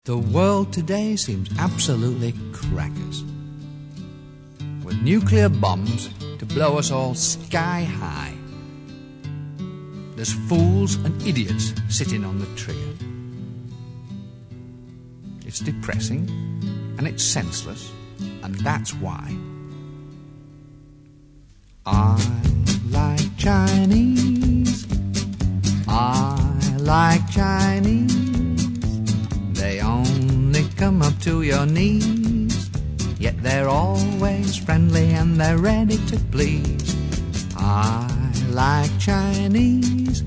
The world today seems absolutely crackers, with nuclear bombs to blow us all sky high. There's fools and idiots sitting on the trigger. It's depressing and it's senseless, and that's why I like Chinese. I like Chinese. They only come up to your knees, yet they're always friendly and they're ready to please. I like Chinese.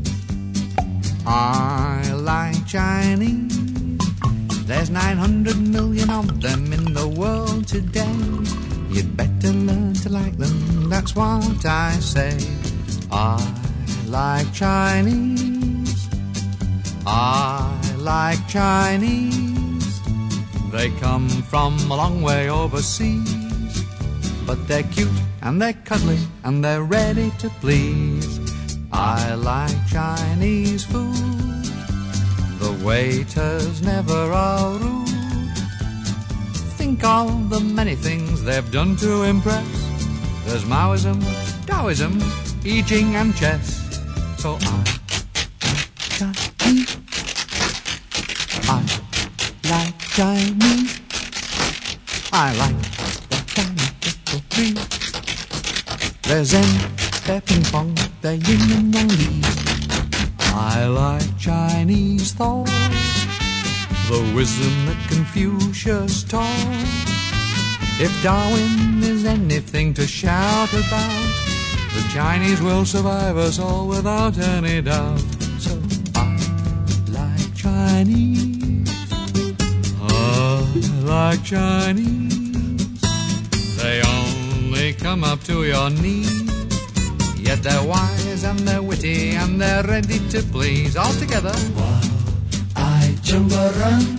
I like Chinese. There's 900 million of them in the world today. You'd better learn to like them, that's what I say. I like Chinese. I like Chinese. They come from a long way overseas, but they're cute and they're cuddly and they're ready to please. I like Chinese food. The waiters never are rude. Think of the many things they've done to impress. There's Maoism, Taoism, I Ching and chess. So I like Chinese. I like the Chinese little trees. They're Zen, they're ping pong, they're yin and yang leaves. I like Chinese thought, the wisdom that Confucius taught. If Darwin is anything to shout about, the Chinese will survive us all without any doubt. So I like Chinese. I like Chinese. They only come up to your knees, yet they're wise and they're witty and they're ready to please. All together. Wall-eyed 中国人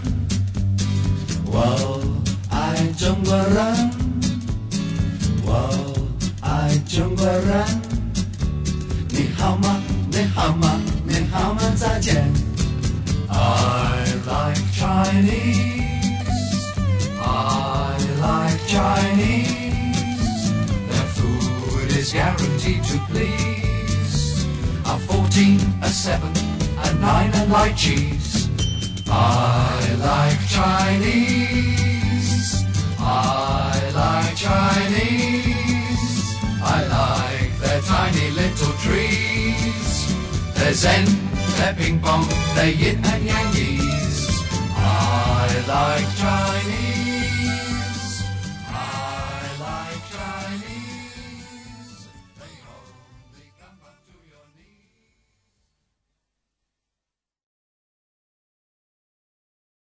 Wall-eyed 中国人 Wall-eyed 中国人 你好吗你好吗你好吗再见 I like Chinese. I like Chinese. Their food is guaranteed to please. A 14, a 7, a 9 and light cheese. I like Chinese. I like Chinese. I like their tiny little trees. They're Zen, they're ping pong, they're yin and yangies. I like Chinese.